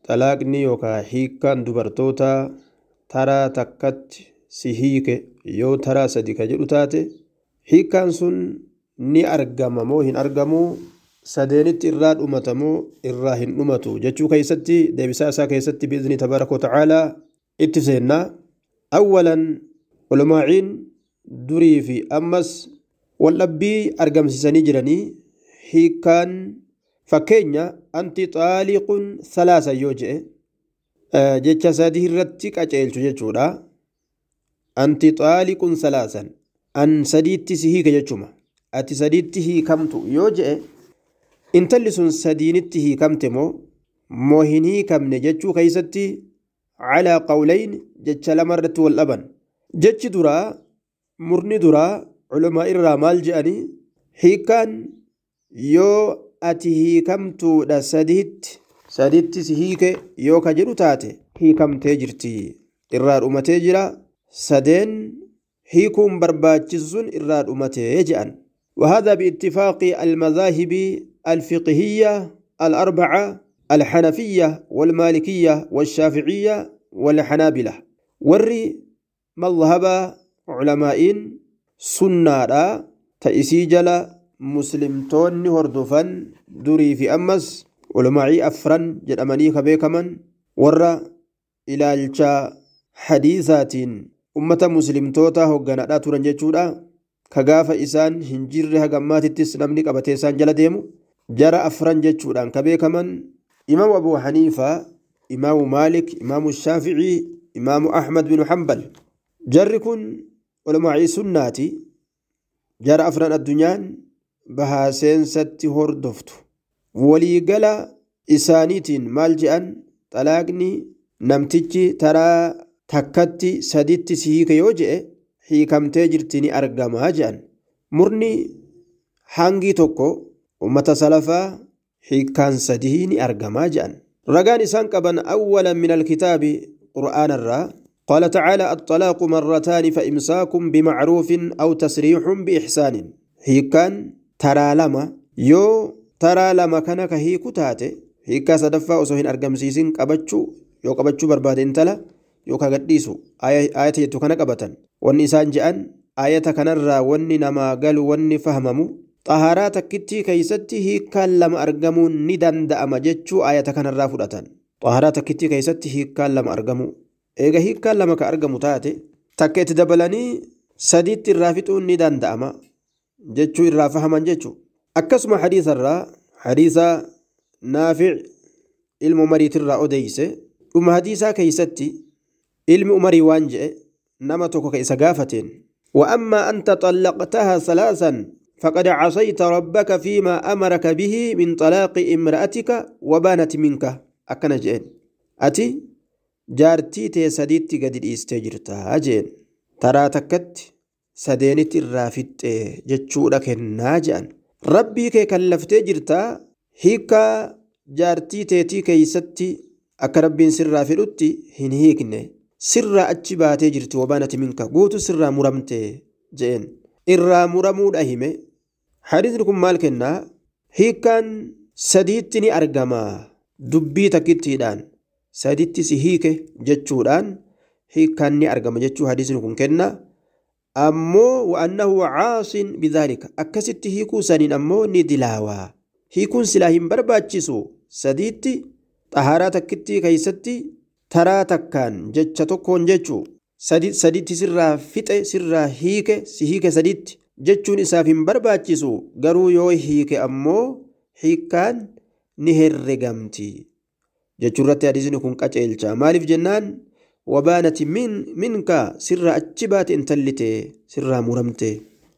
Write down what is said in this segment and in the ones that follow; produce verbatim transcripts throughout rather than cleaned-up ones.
xalaaqni yookaan hiikkaan dubartoota taraa takkatti si hiike yoo taraa sadi ka jedhu taate hiikkaan sun ni argama moo hin argamu sadeenitti irraa dhumatamoo irraa hin dhumatu jechuu keessatti deebisaa isaa keessatti biizni tabaaraka wa ta'aalaa itti seennaa awwalan ulumaa'iin durii fi ammas waldhabbii argamsiisanii jiranii hiikkaan fakkeenya anti xaaliqun salaasa yoo jedhe jecha sadii irratti qaceelchu jechuudha anti xaaliqun salaasan an sadiitti si hiike jechuma ati sadiitti hiikamtu yoo jedhe intalli sun sadiinitti hiikamte moo moo hin hiikamne jechuu keessatti calaa qawlayn jecha lama irratti wal dhaban jechi duraa murni duraa culamaa irraa maal jedhanii hiikkaan yoo ati hiikamtuudha sadiitti sadiitti si hiike yoo ka jedhu taate hiikamtee jirti irraa dhumatee jira sadeen hiikuun barbaachisu sun irraa dhumatee jedhan وهذا باتفاق المذاهب الفقهية الأربعة الحنفية والمالكية والشافعية والحنابلة وري مذهب علماء سنة تأسي جل مسلمتون هردفا دري في أمس علماء أفرن جدأمني كبيكمن ورى إلى الجا حديثات أمة مسلمتوتا هقنا ترنجتشودا كغافة إسان هنجرها قماتتس نمني قبتيسان جلديمو جرى أفرن جتشودان كبيكمن إمام أبو حنيفة إمام مالك إمام الشافعي إمام أحمد بن حنبل جركن علماء سناتي جرى أفرن الدنيان بها سينستي هردفتو ولي قلا إسانيتين مالجئا طلاقني نمتجي ترى تكتي سديتي سيهيك يوجئ hiikamtee jirtini argamaa jedhan murni hangi tokko ummata salafaa hiikkaan sadii ni argamaa jedhan ragaan isaan qaban awwalan min alkitaabi qur'aana irraa qaala tacaala الطلاق مرتان فإمساك بمعروف أو تسريح بإحسان hiikkaan taraa lama yoo taraa lama kana ka hiiku taate hiikkaa sadaffaa osoo hin argamsiisin qabachuu yoo qabachuu barbaade intala yoo ka gadhiisu ayata jettu kana qabatan wanni isaan je'an ayata kanarraa wanni namaa galu wanni fahmamu xaharaa takkittii keessatti hiikkaan lama argamuun ni danda'ama jechuu ayata kanarraa fudhatan xaharaa takkittii keessatti hiikkaan lama argamu eega hiikkaan lama ka argamu taate takka itti dabalanii sadiitti irraa fixuun ni danda'ama jechuu irraa fahaman jechuu akkasuma hadiisarraa hadiisa naafic ilmu mariitirraa odeyse dhuma hadiisaa keessatti ilmi umarii waan jedhe نما توكو كيسا غافتين وأما أنت طلقتها ثلاثا فقد عصيت ربك فيما أمرك به من طلاق امرأتك وبانت منك أكنا جين أتي جارتي تي سديتي قد استجرتها جين ترى تكت سدينت الرافت جتشو لك الناجان ربي كي كلفت جرتا هيكا جارتي تي كي ستي أكربين سر رافلتي هن هيكني sirraa achi baatee jirti wabaanati minka guutu sirraa muramte jeen irraa muramuudha hime hadiisni kun maal kennaa hiikkaan sadiitti ni argama dubbii takkittiidhaan sadiitti si hiike jechuudhaan hiikkaan ni argama jechuu hadiisni kun kenna ammoo wa'annahu caasin bidhaalika akkasitti hiikuu saniin ammoo ni dilaawaa hiikuun silaa hin barbaachisu sadiitti xahaaraa takkittii keessatti taraa takkaan jecha tokkoon jechuu sadiitti sirraa fixe sirraa hiike si hiike sadiitti jechuun isaaf hin barbaachisu garuu yoo hiike ammoo hiikkaan ni herregamti jechuurratti hadiisni kun qaceelcha maaliif jennaan wabaanati min minka sirraa achi baate intallite sirraa muramte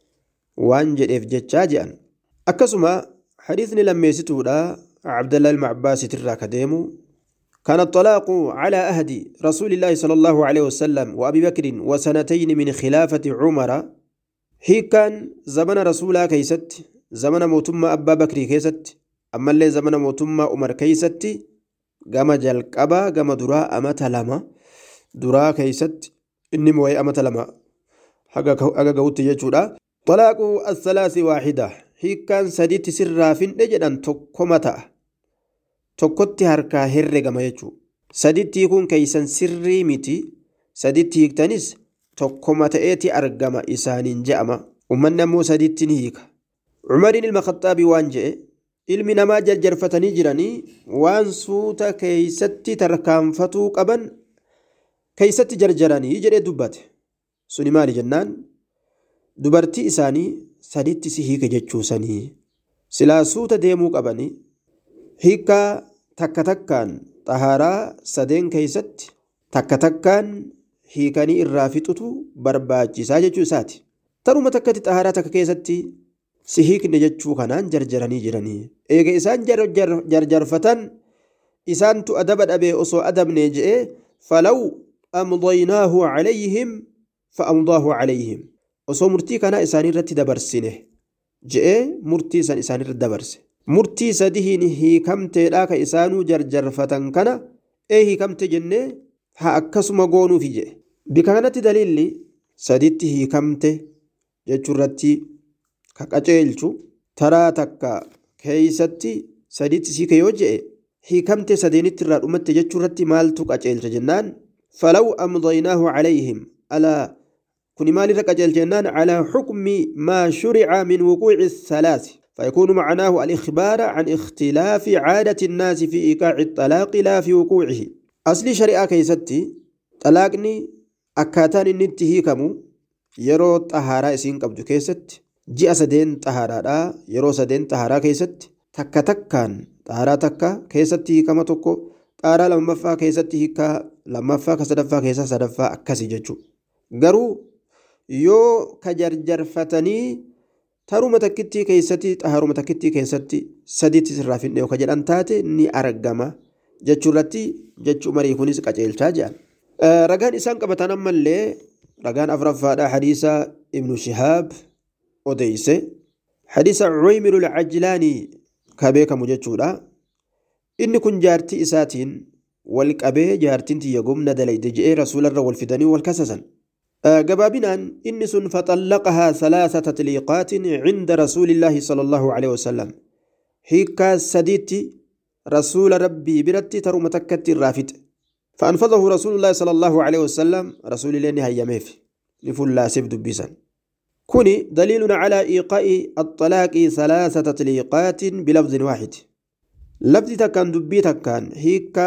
waan jedheef jechaa jedhan akkasuma hadiisni lammeessituudha abdallah ilma abbaasitirraa ka deemu كان الطلاق على أهد رسول الله صلى الله عليه وسلم وأبي بكر وسنتين من خلافة عمر هي كان زمن رسولا كيست زمن موتما أبا بكر كيست أما اللي زمن موتما عمر كيست قام جلقبا قام درا أمت لما درا كيست إني موي أمت لما حقا قوت يجودا طلاق الثلاث واحدة هي كان سديت سرافين لجدان تكمتا tokkotti harkaa herregama jechuudha saditti hiikuun keeysan sirrii miti saditti hiiktanis tokkoma ta'eeti argama isaaniin je'ama ummanni ammoo saditti ni hiika Umariin ilma Khaxaabii waan je'e ilmi namaa jarjarfatanii jiranii waan suuta keeysatti tarkaanfatuu qaban keeysatti jarjaranii jedhee dubbate suni maali jennaan dubartii isaanii saditti si hiike jechuusanii silaa suuta deemuu qabanii hiikaa takka takkaan xahaaraa sadeen keeysatti takka takkaan hiikanii irraa fixutu barbaachisaa jechuu isaati taruma takkatti xahaaraa takka keessatti si hiikne jechuu kanaan jarjaranii jiranii eega isaan jarjarfatan isaantu adaba dhabee osoo adabne je'e falaw amdaynaahu calayhim fa amdaahu calayhim osoo murtii kanaa isaanii irratti dabarsine je'e murtii san isaanii irratti dabarse murtii sadihiin hiikamteedhaa ka isaanuu jarjarfatan kana ee hiikamte jennee haa akkasuma goonuufi je'e bika kanatti daliilli saditti hiikamte jechuu irratti ka qaceelchu taraa takka keeysatti saditti siike yoo je'e hiikamte sadeenitti irraa dhumatte jechuu irratti maaltu qaceelcha jennaan falaw amdaynaahu calayhim alaa kuni maalirra qaceelcha jennaan calaa xukmi maa shurica min wuquuci thalaasi فيكون معناه الإخبار عن اختلاف عادة الناس في إيقاع الطلاق لا في وقوعه أصل شريعة كيستي طلاقني أكاتان النتهي كمو يرو طهارة إسين قبضو كيست جي أسدين طهارة لا يرو سدين طهارة كيست تكا تكان طهارة تكا كيستي كما تكو طهارة لما فا كيستي كا لما فا كسدفا كيسا سدفا أكسي ججو غرو يو كجرجر فتني taruma takkitti keessatti xaharuma takkitti keessatti sadiitti sirraa finne yookaan jedhan taate ni argama jechuurratti jechuu marii kunis qaceelchaa jedhan ragaan isaan qabatan ammallee ragaan afraffaadha hadiisa ibnu shihaab odeyse hadiisa Uwaymirul Ajlaanii ka beekamu jechuudha inni kun jaartii isaatiin wal qabee jaartiin tiyya gumna dalayde je'ee rasuularra wal fidanii wal kasasan جبابنا إنس فطلقها ثلاثة تطليقات عند رسول الله صلى الله عليه وسلم هيكا سديتي رسول ربي برتي ترو متكت الرافد فأنفذه رسول الله صلى الله عليه وسلم رسول الله نهاية ميفي نفل لا سبد بيسا كوني دليل على إيقاء الطلاق ثلاثة تطليقات بلفظ واحد لفظ تكان دبي تكان هيكا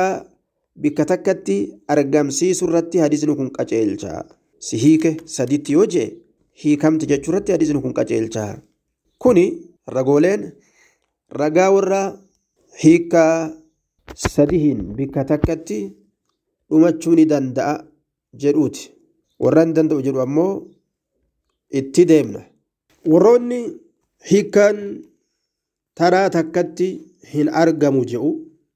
بكتكتي أرقام سي سرتي حديث نكون قجيل جاء si hiike saditti yoo jee hiikamte jechuurratti hadiisni kun qaceelcha kuni ragooleen ragaa warra hiikaa sadihiin bikka takkatti dhumachuu ni danda'a jedhuuti warra hin danda'u jedhu ammoo itti deemna warroonni hiikaan taraa takkatti hin argamu jedhu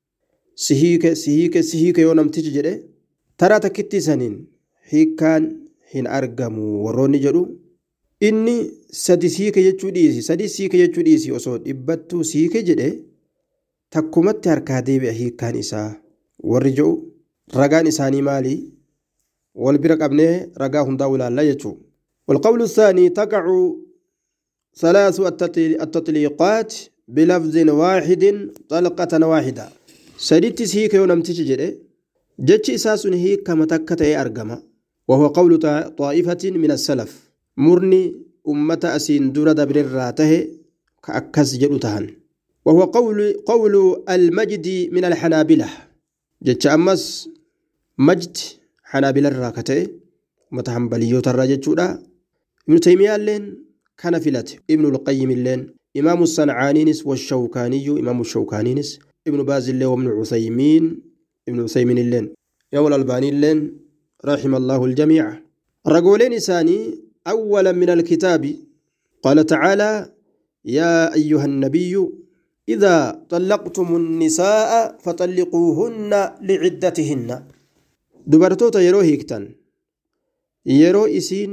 si hiike si hiike si hiike yoo namtichi jedhe taraa takkitti saniin hiikaan hin argamu warroonni jedhu inni sadi siike jechuu dhiisi sadi siike jechuu dhiisi osoo dhibbattuu siike jedhe takkumatti harkaa deebi'a hiikaan isaa warri jedhu ragaan isaanii maali wal bira qabnee ragaa hundaa ilaalla jechuu والقول الثاني تقع ثلاث التطليقات بلفظ واحد طلقة واحدة سديت سيك يونم تجده جتش إساس هيك كما تكتئ أرقما وهو قول طائفة من السلف مرني أمة أسين دور دبر الراته كأكس جلتهن وهو قول قول المجد من الحنابلة جتش أمس مجد حنابلة الراكته متحنبليو تراجتشودا ابن تيمية لين كان فلات ابن القيم لين إمام الصنعانينس والشوكاني إمام الشوكانينس ابن باز اللين وابن عثيمين ابن عثيمين اللين يوم الألباني اللين رحم الله الجميع رجولين ثاني أولا من الكتاب قال تعالى يا أيها النبي إذا طلقتم النساء فطلقوهن لعدتهن دبرتوتا يرو هيكتن يرو إسين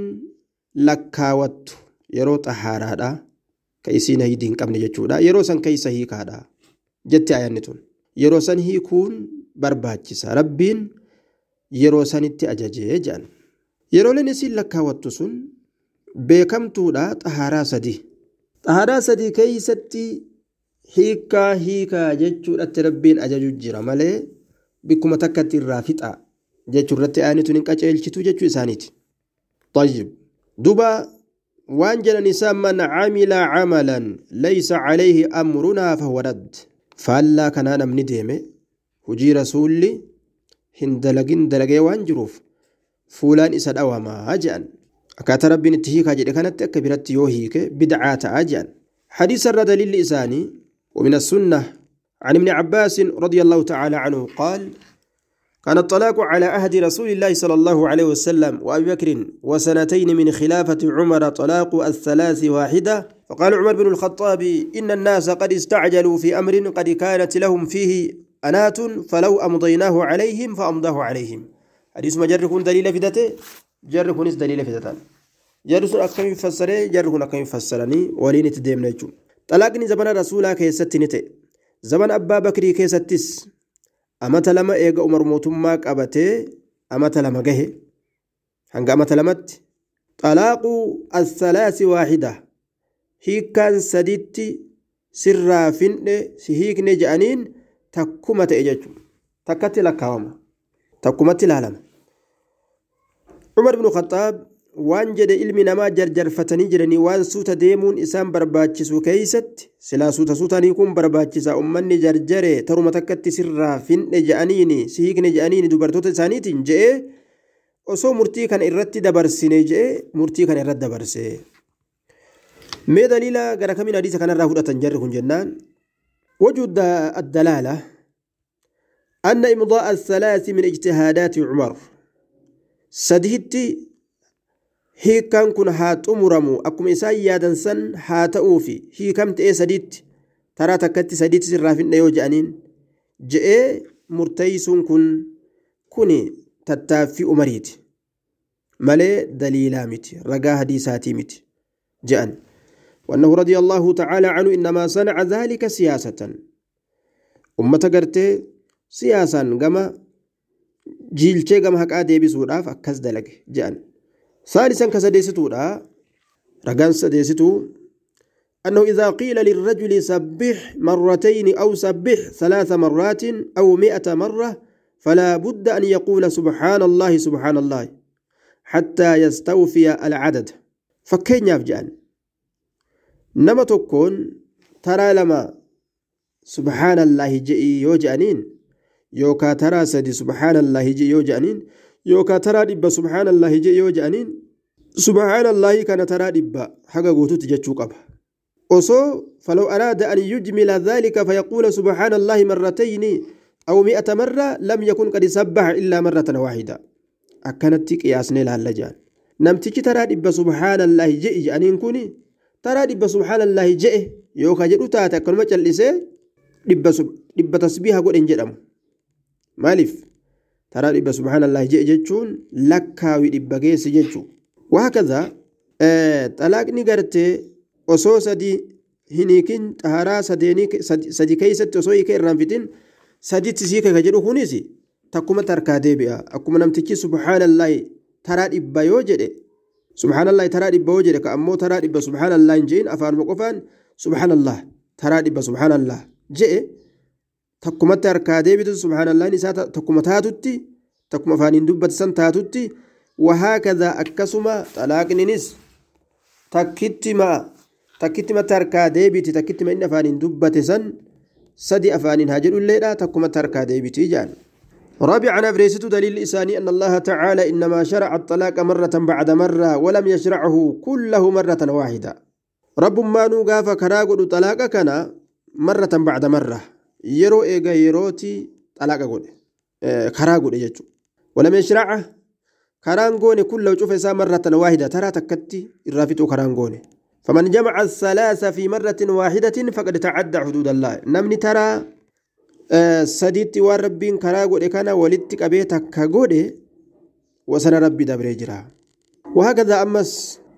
لكاوت يرو طهارة كيسين هيدين قبل جتشودا يرو سن كيس هيكادا جت آيانتون يرو سن هيكون برباجسا ربين يرو سنتي أجاجي جان يرو لنسين لكاوت سن بكمتودا طهارة سدي طهارة سدي كيستي هيكا هيكا جتشودا ربين أجاجو جرا مالي بكم تكت الرافطة جيتشو رتي آنتو ننقاچيلچتو جيتشو إسانيتي طيب دوبا وانجل نساء من عمل عملا ليس عليه أمرنا فهو رد فألا كان أنا من ديمه هجي رسولي هندلقين دلقين وانجروف فولان إساد أواما أجان أكات ربي نتهيك أجد كانت أكبرت يوهيك بدعات أجان حديث الرد للإساني ومن السنة عن ابن عباس رضي الله تعالى عنه قال كان الطلاق على عهد رسول الله صلى الله عليه وسلم وأبي بكر وسنتين من خلافة عمر طلاق الثلاث واحدة فقال عمر بن الخطاب إن الناس قد استعجلوا في أمر قد كانت لهم فيه أنات فلو أمضيناه عليهم فأمضاه عليهم حديث ما جركون دليل فدته جركون دليل فدتان جرسون أكم يفسره جركون أكم يفسرني ولين تديم نجوم طلاقني زمن رسولا كيستنته زمن أبا بكر كيستس amata lama eega umar mootummaa qabatee amata lama gahe hanga amata lamatti talaaqu as-salaasi waahida hiikaan saditti sirraa finne si hiikne jedhaniin takkuma ta'e jechuudha takkatti lakkaawama takkumatti ilaalama umar ibn khattaab waan jedhe ilmi namaa jarjarfatanii jiranii waan suuta deemuun isaan barbaachisu keeysatti silaa suuta suutanii kun barbaachisa ummanni jarjare taruma takkatti sirraa finne je'aniini si hiikne je'aniini dubartoota isaaniitiin je'ee osoo murtii kana irratti dabarsine je'ee murtii kana irratti dabarse mee daliila gara kamiin hadiisa kanarraa fudhatan jarri kun jennaan وجود الدلالة أن إمضاء الثلاث من اجتهادات عمر سدهتي hiikaan kun haa xumuramu akkuma isaan yaadan san haa ta'uufi hiikam ta'ee sadiitti taraa takkatti sadiitti sirraa finne yoo je'aniin je'ee murteeysuun kun kuni tattaaffii umariiti malee daliilaa miti ragaa hadiisaatii miti je'an وأنه رضي الله تعالى عنه إنما صنع ذلك سياسة أمة قرتي سياسة قام جيلتي قام هكا ديبي سودا فكز دلق جأن ثالثا كسديستو رقان سديستو أنه إذا قيل للرجل سبح مرتين أو سبح ثلاث مرات أو مئة مرة فلا بد أن يقول سبحان الله سبحان الله حتى يستوفي العدد فكين يفجأن نما تكون ترى لما سبحان الله جئي يوجأنين يوكا ترى سدي سبحان الله جئي يوجأنين يوكا ترى دبا سبحان الله جئي يوجأنين سبحان الله كان ترى دبا حقا قوتو تججو قبا أصو فلو أراد أن يجمل ذلك فيقول سبحان الله مرتين أو مئة مرة لم يكن قد سبح إلا مرة واحدة أكنت قياسني لهاللجان نمتك ترى دبا سبحان الله جئي جأنين كوني ترى دبا سبحان الله جئ يوكا جدو تاتا كل ما جلسي دبا سب... دبا تسبيح قول انجرم مالف ترى دبا سبحان الله جئ جتشون لكاوي دبا قيس جتشو وهكذا آه... طلاق نقرتي osoo sadii hiniikin xaharaa sadii keessatti osoo hiika irraan fitin sadiitti siika ka jedhu kunis takkuma tarkaa deebi'a akkuma namtichi subhaanallahi taraa dhibba yoo jedhe subhaanallahi taraa dhibba yoo jedhe ka ammoo taraa dhibba subhaanallahi hin je'in afaanuma qofaan subhaanallah taraa dhibba subhaanallah je'e takkumatti harkaa deebitu subhaanallahin isaa takkuma taatutti takkuma afaaniin dubbatisan taatutti wahaakadhaa akkasuma xalaaqninis takkittima takkittima tarkaa deebiti takkittima inni afaaniin dubbate san sadi afaaniin haa jedhulleedha takkuma tarkaa deebiti jaan رابعا أفريست دليل الإساني أن الله تعالى إنما شرع الطلاق مرة بعد مرة ولم يشرعه كله مرة واحدة رب ما نوقاف كراغد طلاق كان مرة بعد مرة يرو إيغا يروتي طلاق قول اه كراغد يجو ولم يشرعه كرانغوني كله وشوف مرة واحدة ترى تكتي الرافتو كرانغوني فمن جمع الثلاثة في مرة واحدة فقد تعدى حدود الله نمني ترى آه سديتي وربين كراغو كان ولدتك أبيتك كغودي وسن ربي دبريجرا وهكذا أمس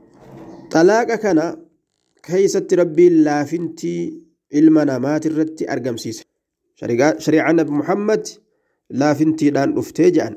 طلاق كان كيست ربي لا فنتي المنا ما ترتي أرقم سيس شريعة نبي محمد لا فنتي لان أفتيجان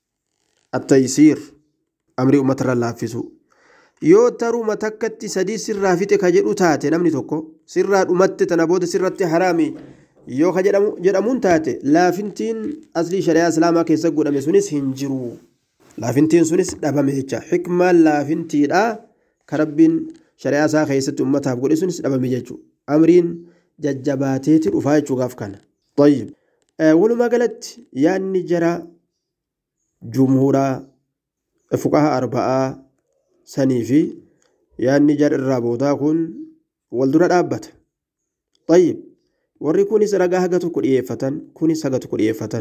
التيسير أمري أمتر الله فيسو yoo taruma takkatti sadii sirraa fixe ka jedhu taate namni tokko sirraa dhumatte tana booda sirratti haraami yoo ka jedhamu jedhamuun taate laafintiin aslii shari'aa islaamaa keessa godhame sunis hin jiru laafintiin sunis dhabame jecha hikmaan laafintiidha ka rabbiin shari'aa isaa keessatti ummataaf godhe sunis dhabame jechuudha amriin jajjabaateeti dhufaa jechuudhaaf kana tayyib walumaa galatti yaanni jara jumhuuraa fuqahaa arba'aa sanii fi yaanni jara irraa boodaa kun wal dura dhaabbata tayyib warri kunis ragaa haga tokko dhiyeeffatan kunis haga tokko dhiyeeffatan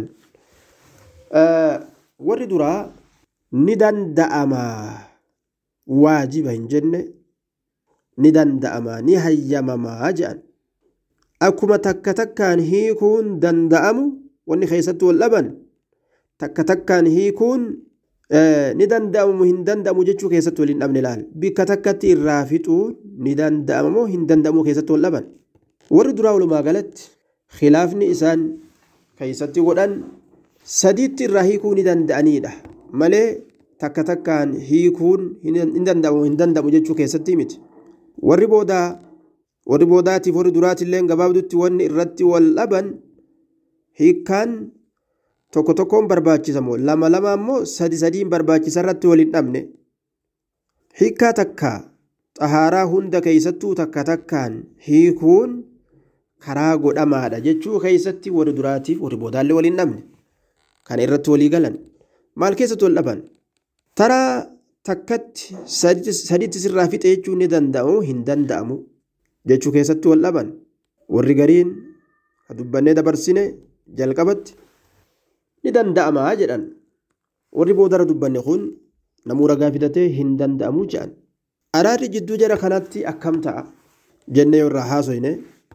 warri duraa ni danda'ama waajiba hin jenne ni danda'ama ni hayyamamaa jedhan akkuma takka takkaan hiikuun danda'amu wanni keessatti wal dhaban takka takkaan hiikuun ni danda'amu hin danda'amu jechuu keessatti wal hin dhabne laal bikka takkatti irraa fixuun ni danda'ama moo hin danda'amu keessatti wal dhaban warri duraa walumaa galatti khilaafni isaan keessatti godhan sadiitti irraa hiikuu ni danda'anidha malee takka takkaan hiikuun hin danda'amu hin danda'amu jechuu keessatti miti warri boodaa warri boodaatiif warri duraatillee gabaabdutti wanni irratti wal dhaban hiikkaan tokko tokkoon barbaachisamoo lama lama ammoo sadi sadiin barbaachisa irratti wal hin dhabne hiikkaa takka xahaaraa hunda keessattuu takka takkaan hiikuun karaa godhamaadha jechuu keessatti warri duraatiif warri boodaallee wal hin dhabne kan irratti walii galan maal keessatti wal dhaban taraa takkatti sadiitti sirraa fixe jechuun ni danda'amu hin danda'amu jechuu keessatti wal dhaban warri gariin dubbannee dabarsine jalqabatti ni danda'amaa jedhan warri boodara dubbanne kun namuu ragaa fidatee hin danda'amu jedhan araarri jidduu jara kanatti akkam ta'a jennee yoo irraa haasoyne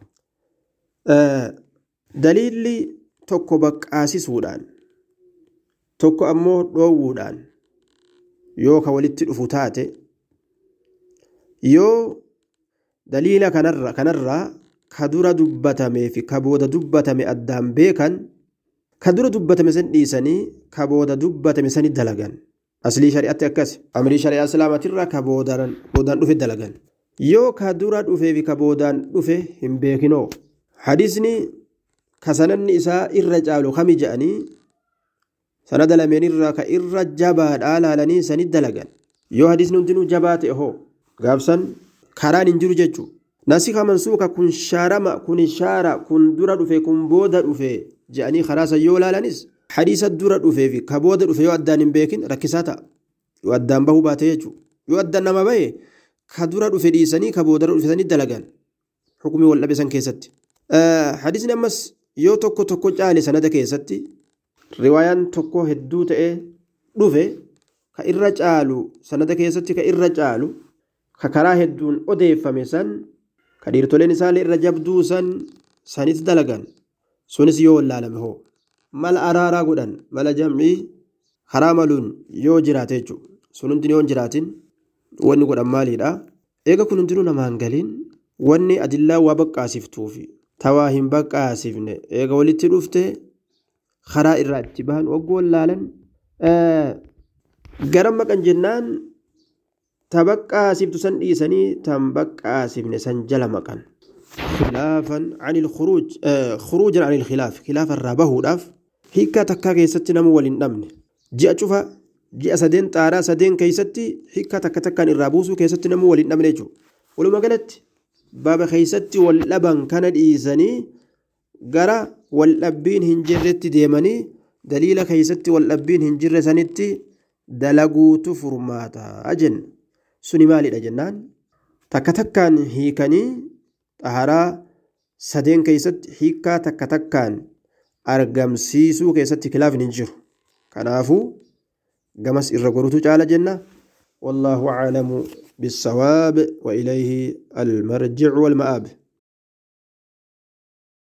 daliilli tokko baqqaasisuudhaan tokko ammoo dhoowwuudhaan yoo ka walitti dhufu taate yoo daliila kanarra kanarraa ka dura dubbatamee fi ka booda dubbatame addaan beekan ka dura dubbatame san dhiisanii ka booda dubbatame sani dalagan aslii shari'atti akkas amrii shari'aa islaamatirraa ka boodaan boodaan dhufe dalagan yoo ka dura dhufee fi ka boodaan dhufe hin beekinoo hadisni ka sananni isaa irra caalu kami jedhanii sanada lameen irraa ka irra jabaadhaa laalanii sani dalagan yoo hadisni hundinuu jabaate hoo gaafsan karaan hin jiru jechuu nasika mansuuka kun shaarama kun shaara kun dura dhufe kun booda dhufe jedhanii karaasa yoo laalanis hadiisa dura dhufee fi ka booda dhufe yoo addaan hin beekin rakkisaa ta'a yoo addaan bahuu baate jechuu yoo addaan nama bahe ka dura dhufe dhiisanii ka booda dhufe sanii dalagan hukumii wal dhabe san keessatti hadiisni ammas yoo tokko tokko caale sanada keessatti riwaayaan tokko hedduu ta'e dhufe ka irra caalu sanada keessatti ka irra caalu ka karaa hedduun odeeffame san ka dhiirtoleen isaallee irra jabduu san sanitti dalagan sunis yoo wallaalame hoo mala araaraa godhan mala jam'ii karaa maluun yoo jiraate jechuudha sun hundi yoo hin jiraatin wanni godhan maaliidha eega kun hundinuu namaan galiin wanni adillaa waa baqqaasiftuufi tawaa hin baqqaasifne eega walitti dhufte karaa irraa itti bahan waggoo wallaalan garam maqan jennaan تبقى سن إيساني تنبقى سبن سنجل مكان خلافا عن الخروج آه خروجا عن الخلاف خلاف الرابه داف هيكا تكا كيستي نمو ولنمن جاء شوفا جاء سدين تارا سدين كيستي هيكا تكا تكا الرابوسو كيستي نمو ولنمن يجو ولما قالت بابا كيستي واللبن كان إيساني قرا واللبين هنجرت ديماني دليل كيستي واللبين هنجر سنتي دلقو تفرماتا أجن suni maalidha jennaan takka takkaan hiikanii xaharaa sadeen keessatti hiikaa takka takkaan argamsiisuu keessatti khilaafni hin jiru kanaafuu gamas irra gorutu caala jenna wallahu a'lamu bis-sawaab wa ilayhi al-marji'u wal ma'aab